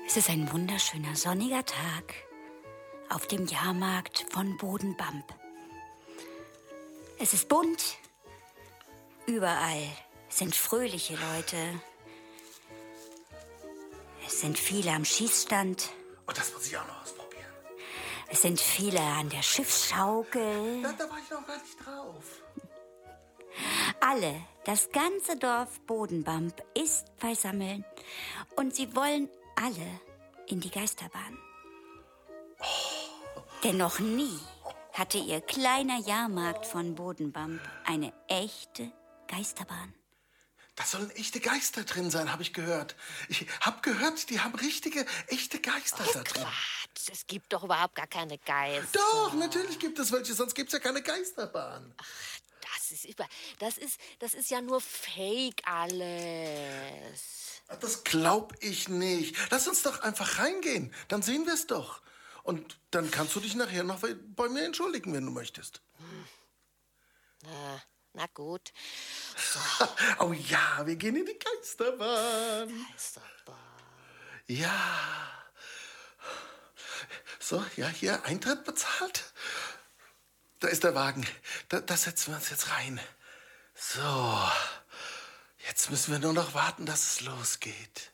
Es ist ein wunderschöner sonniger Tag auf dem Jahrmarkt von Bodenbamp. Es ist bunt. Überall sind fröhliche Leute. Es sind viele am Schießstand. Und das muss ich auch noch ausprobieren. Es sind viele an der Schiffsschaukel. Da war ich noch gar nicht drauf. Alle, das ganze Dorf Bodenbamp ist beisammen und sie wollen alle in die Geisterbahn. Denn noch nie hatte ihr kleiner Jahrmarkt von Bodenbamp eine echte Geisterbahn. Da sollen echte Geister drin sein, habe ich gehört. Ich habe gehört, die haben richtige, echte Geister da drin. Quatsch, es gibt doch überhaupt gar keine Geister. Doch, natürlich gibt es welche, sonst gibt es ja keine Geisterbahn. Das ist ja nur Fake alles. Das glaub ich nicht. Lass uns doch einfach reingehen, dann sehen wir es doch. Und dann kannst du dich nachher noch bei mir entschuldigen, wenn du möchtest. Na gut. Oh ja, wir gehen in die Geisterbahn. Geisterbahn. Ja. So, ja, hier, Eintritt bezahlt. Da ist der Wagen. Da setzen wir uns jetzt rein. So. Jetzt müssen wir nur noch warten, dass es losgeht.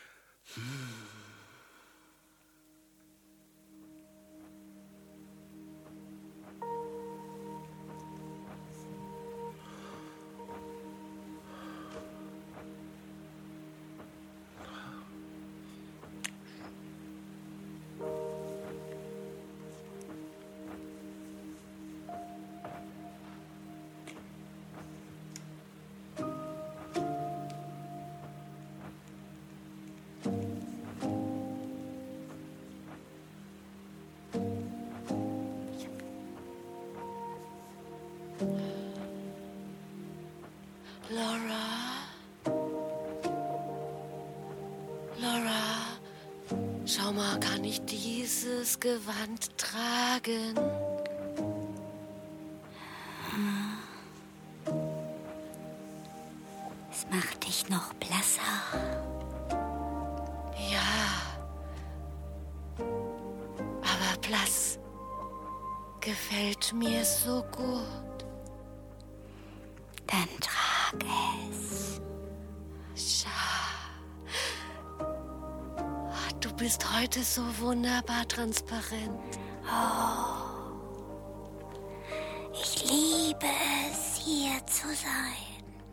Laura, schau mal, kann ich dieses Gewand tragen? Es macht dich noch blasser. Ja, aber blass gefällt mir so gut. Dann trag es. Schau. Du bist heute so wunderbar transparent. Ich liebe es, hier zu sein.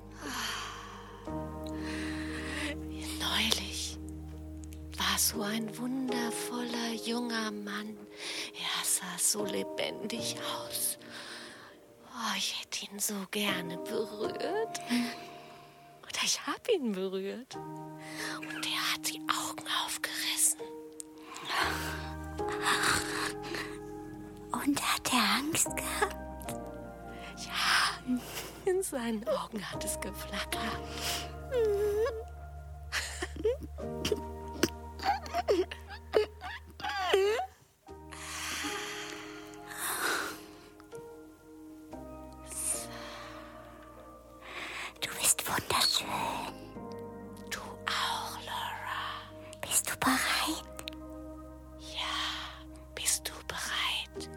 Neulich war so ein wundervoller junger Mann. Er sah so lebendig aus. Oh, ich hätte ihn so gerne berührt. Oder ich habe ihn berührt. Und er hat die Augen aufgerissen. Und hat er Angst gehabt? Ja, in seinen Augen hat es geflackert. Du bist wunderschön. Du auch, Laura. Bist du bereit? Ja, bist du bereit?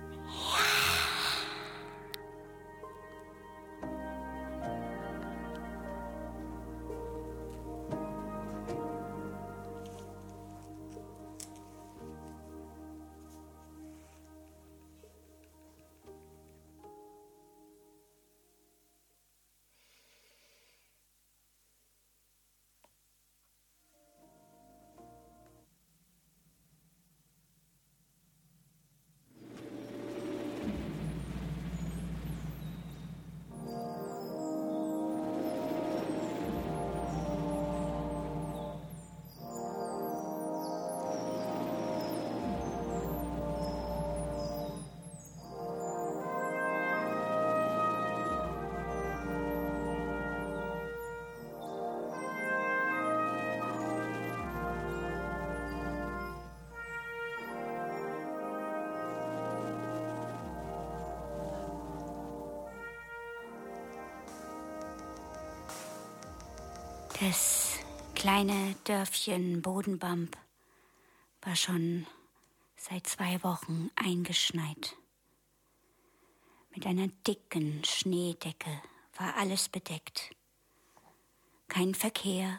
Das kleine Dörfchen Bodenbamp war schon seit 2 Wochen eingeschneit. Mit einer dicken Schneedecke war alles bedeckt. Kein Verkehr,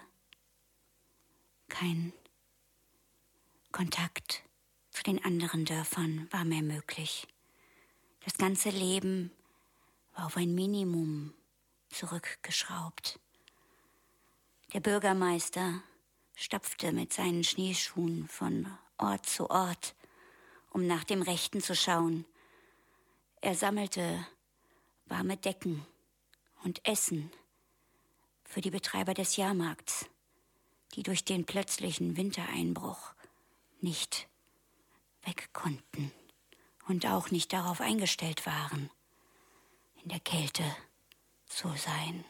kein Kontakt zu den anderen Dörfern war mehr möglich. Das ganze Leben war auf ein Minimum zurückgeschraubt. Der Bürgermeister stapfte mit seinen Schneeschuhen von Ort zu Ort, um nach dem Rechten zu schauen. Er sammelte warme Decken und Essen für die Betreiber des Jahrmarkts, die durch den plötzlichen Wintereinbruch nicht weg konnten und auch nicht darauf eingestellt waren, in der Kälte zu sein.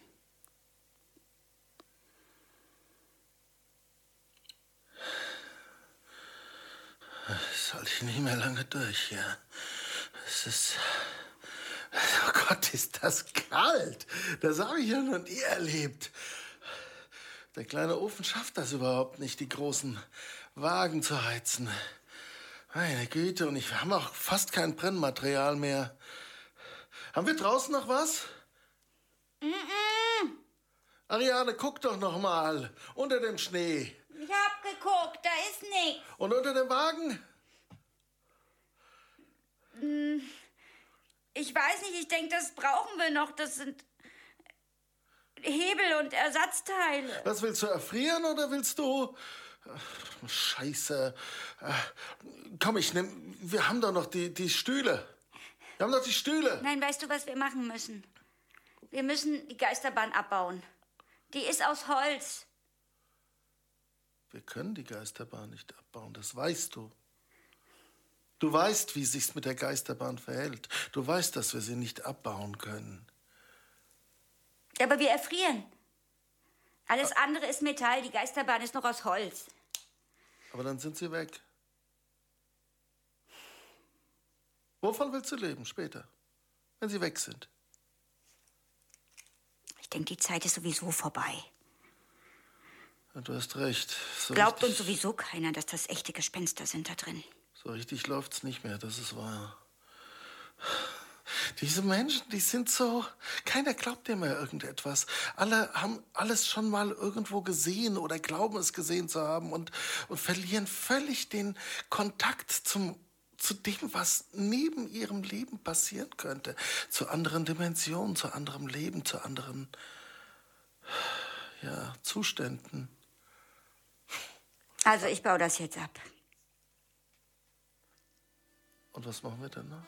Das halte ich nicht mehr lange durch, ja. Es ist... Oh Gott, ist das kalt. Das habe ich ja noch nie erlebt. Der kleine Ofen schafft das überhaupt nicht, die großen Wagen zu heizen. Meine Güte, und wir haben auch fast kein Brennmaterial mehr. Haben wir draußen noch was? Ariane, guck doch noch mal. Unter dem Schnee. Ich hab geguckt, da ist nichts. Und unter dem Wagen? Ich weiß nicht, ich denke, das brauchen wir noch. Das sind Hebel und Ersatzteile. Was, willst du erfrieren oder willst du... Scheiße. Komm, wir haben doch noch die Stühle. Wir haben doch die Stühle. Nein, weißt du, was wir machen müssen? Wir müssen die Geisterbahn abbauen. Die ist aus Holz. Wir können die Geisterbahn nicht abbauen, das weißt du. Du weißt, wie es sich mit der Geisterbahn verhält. Du weißt, dass wir sie nicht abbauen können. Aber wir erfrieren. Alles andere ist Metall, die Geisterbahn ist noch aus Holz. Aber dann sind sie weg. Wovon willst du leben später, wenn sie weg sind? Ich denke, die Zeit ist sowieso vorbei. Ja, du hast recht. Glaubt uns sowieso keiner, dass das echte Gespenster sind da drin. So richtig läuft's nicht mehr, das ist wahr. Diese Menschen, die sind so... Keiner glaubt dir mehr irgendetwas. Alle haben alles schon mal irgendwo gesehen oder glauben es gesehen zu haben und verlieren völlig den Kontakt zu dem, was neben ihrem Leben passieren könnte. Zu anderen Dimensionen, zu anderem Leben, zu anderen Zuständen. Also ich baue das jetzt ab. Und was machen wir danach?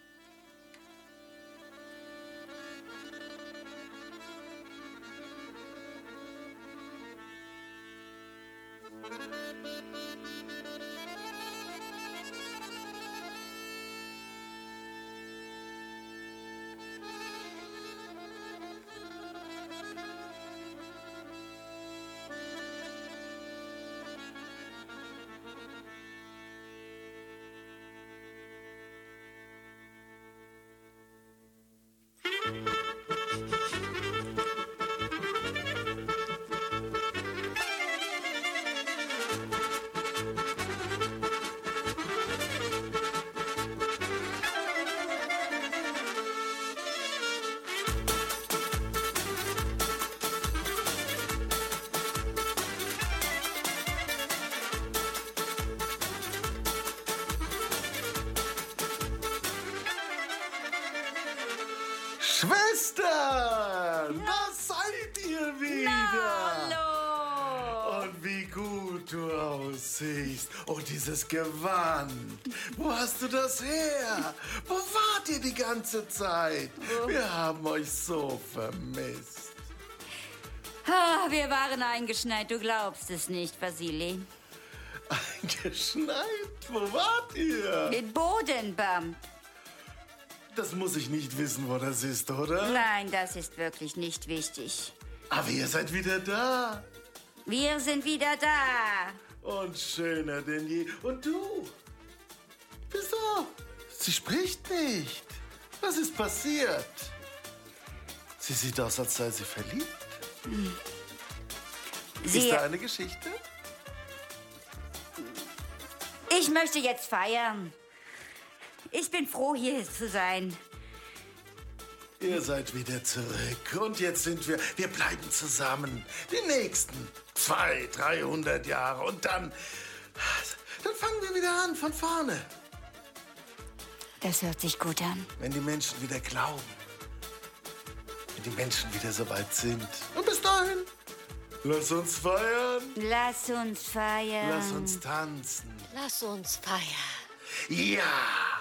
Schwestern, da seid ihr wieder. Hallo. Und wie gut du aussiehst. Und dieses Gewand. Wo hast du das her? Wo wart ihr die ganze Zeit? Wir haben euch so vermisst. Wir waren eingeschneit, du glaubst es nicht, Vasili. Eingeschneit? Wo wart ihr? Mit Bodenbump. Das muss ich nicht wissen, wo das ist, oder? Nein, das ist wirklich nicht wichtig. Aber ihr seid wieder da. Wir sind wieder da. Und schöner denn je. Und du? Wieso? Sie spricht nicht. Was ist passiert? Sie sieht aus, als sei sie verliebt. Ist da eine Geschichte? Ich möchte jetzt feiern. Ich bin froh, hier zu sein. Ihr seid wieder zurück und jetzt sind wir bleiben zusammen. Die nächsten 200, 300 Jahre und dann fangen wir wieder an, von vorne. Das hört sich gut an. Wenn die Menschen wieder glauben. Wenn die Menschen wieder so weit sind. Und bis dahin, lass uns feiern. Lass uns feiern. Lass uns tanzen. Lass uns feiern. Ja.